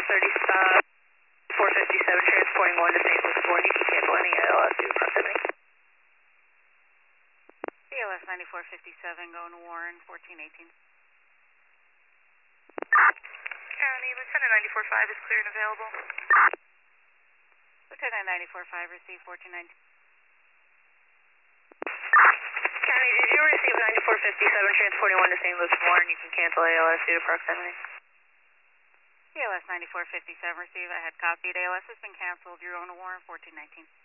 457 transporting 1 to St. Louis Warren. You can cancel any ALS due to proximity. ALS 9457 going to Warren, 1418. County, Lieutenant 94.5 is clear and available. Lieutenant 94.5, receive 1419. County, did you receive 9457 transporting 1 to St. Louis Warren? You can cancel ALS due to proximity. ALS 9457, receive. I had copied. ALS has been canceled. You're on to Warren, 1419.